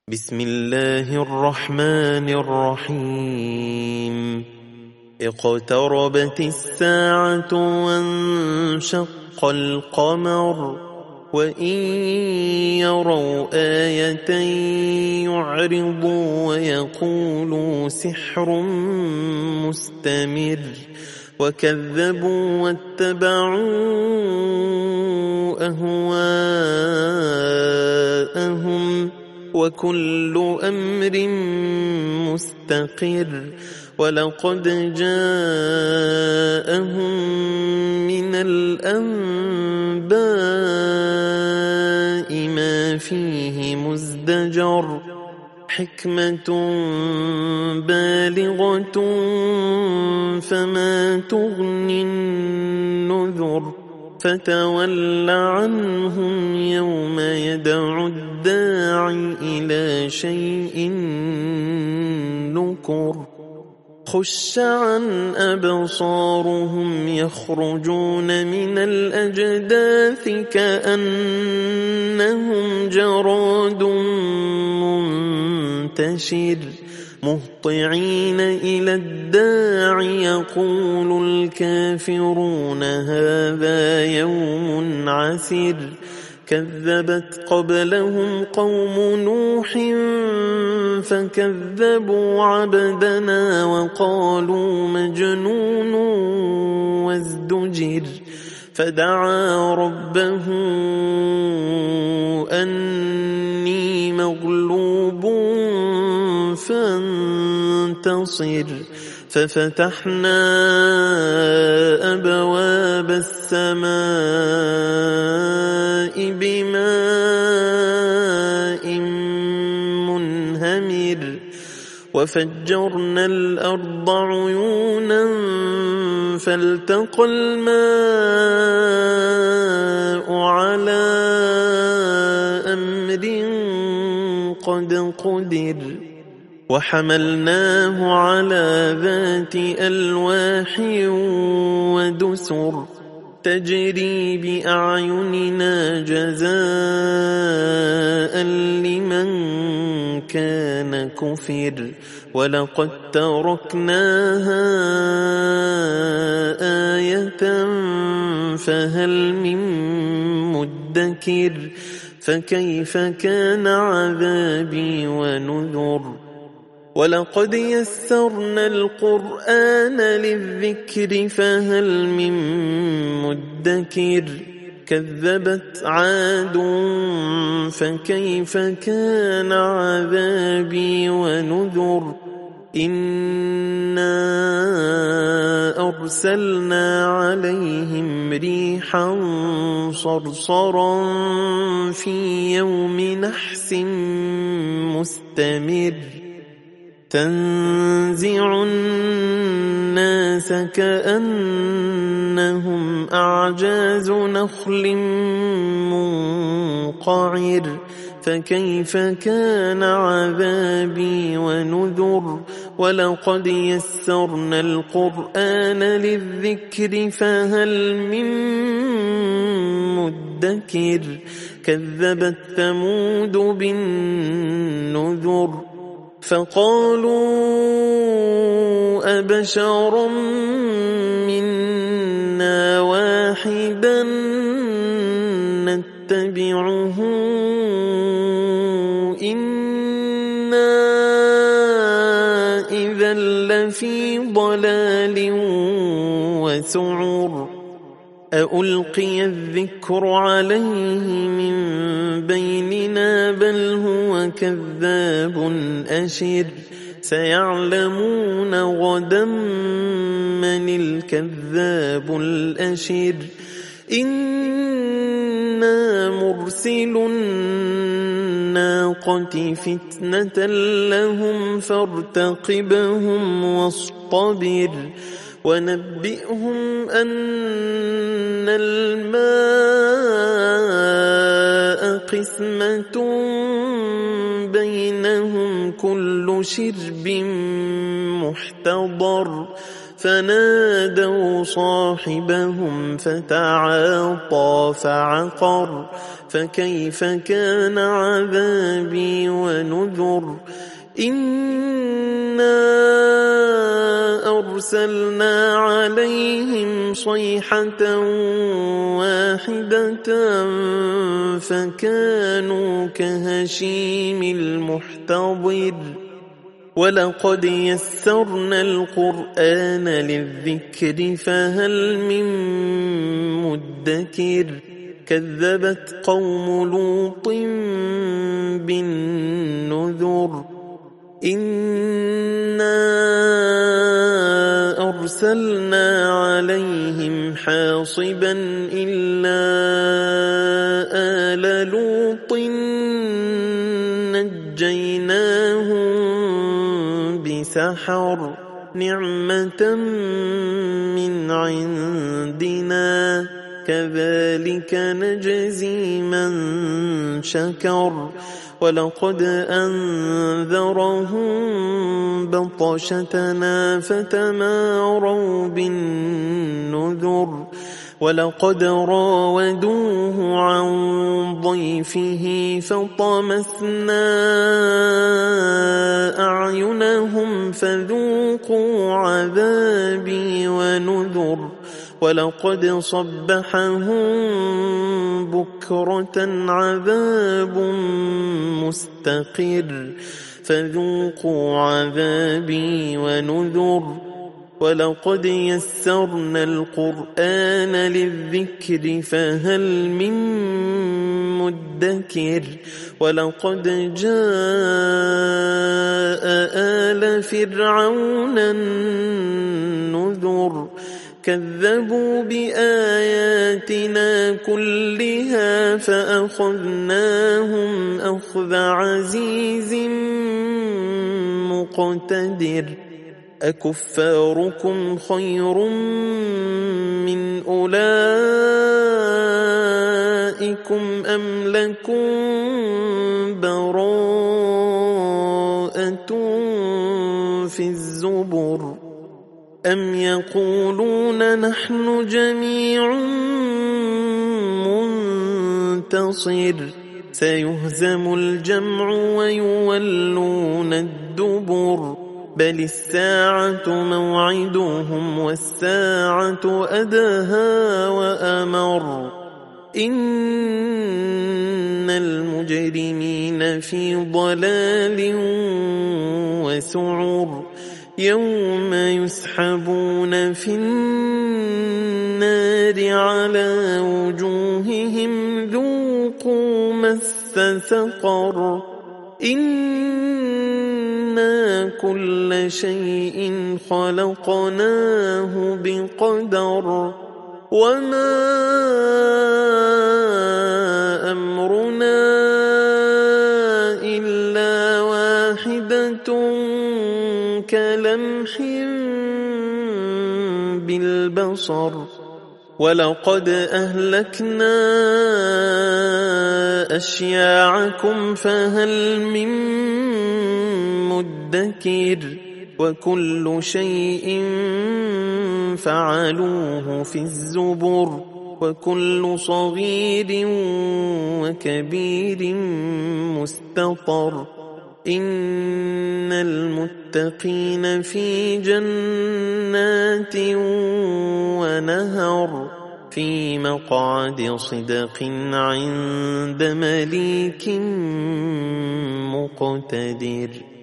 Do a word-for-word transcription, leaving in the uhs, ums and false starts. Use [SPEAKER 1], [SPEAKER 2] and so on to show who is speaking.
[SPEAKER 1] بسم الله الرحمن الرحيم اقتربت الساعة وانشق القمر وإن يروا آية يعرضوا ويقولوا سحر مستمر وكذبوا واتبعوا أهواءهم وكل أمر مستقر ولقد جاءهم من الأنباء ما فيه مزدجر حكمة بالغة فما تغني النذر فتول عنهم يوم يدعو الداعي إلى شيء نكر خش عن أبصارهم يخرجون من الأجداث كأنهم جراد منتشر مهطعين إلى الداع يقول الكافرون هذا يوم عسر كذبت قبلهم قوم نوح فكذبوا عبدنا وقالوا مجنون وازدجر فدعا ربه أني مغلوب فانتصر ففتحنا أبواب السماء بماء منهمر وفجرنا الأرض عيونا فالتقى الماء على أمر قد قدر وحملناه على ذات ألواح ودسر تجري بأعيننا جزاء لمن كان كفر ولقد تركناها آية فهل من مدكر فكيف كان عذابي ونذر ولقد يسرنا القرآن للذكر فهل من مدكر كذبت عاد فكيف كان عذابي ونذر إنا أرسلنا عليهم ريحا صرصرا في يوم نحس مستمر تنزع الناس كأنهم أعجاز نخل منقعر فكيف كان عذابي ونذر ولقد يسرنا القرآن للذكر فهل من مدكر كذبت ثمود بالنذر فقالوا أبشرا منا واحدا نتبعه إنا إذا لفي ضلال وسعر أألقي الذكر عليه من بيننا بل هو كذاب أشر سيعلمون غدا من الكذاب الأشر إنا مرسل الناقة فتنة لهم فارتقبهم واصطبر ونبئهم أن الماء قسمة بينهم كل شرب محتضر فنادوا صاحبهم فتعاطى فعقر فكيف كان عذابي ونذر إنا أرسلنا عليهم صيحة واحدة فكانوا كهشيم المحتضر ولقد يسرنا القرآن للذكر فهل من مدكر كذبت قوم لوط بالنذر إنا أرسلنا عليهم حاصبا إلا آل لوط نجيناهم بسحر نعمة من عندنا كذلك نجزي من شكر ولقد أنذرهم بطشتنا فتماروا بالنذر ولقد راودوه عن ضيفه فطمسنا أعينهم فذوقوا عذابي ونذر ولقد صبحهم بكرة عذاب مستقر فذوقوا عذابي ونذر ولقد يسرنا القرآن للذكر فهل من مدكر ولقد جاء آل فرعون النذر كذبوا بآياتنا كلها فأخذناهم أخذ عزيز مقتدر أكفاركم خير من أولئكم أم لكم براءة في الزبر أم يقولون نحن جميع منتصر سيهزم الجمع ويولون الدبر بل الساعة موعدهم والساعة أدهى وأمر إن المجرمين في ضلال وسعر يوم يسحبون في النار على وجوههم ذوقوا مس سقر إنا كل شيء خلقناه بقدر وما أمرنا إلا واحدة كلمح بالبصر ولقد أهلكنا أشياعكم فهل من مدكر وكل شيء فعلوه في الزبر وكل صغير وكبير مستطر إن المتقين في جنات ونهر في مقعد صدق عند مليك مقتدر.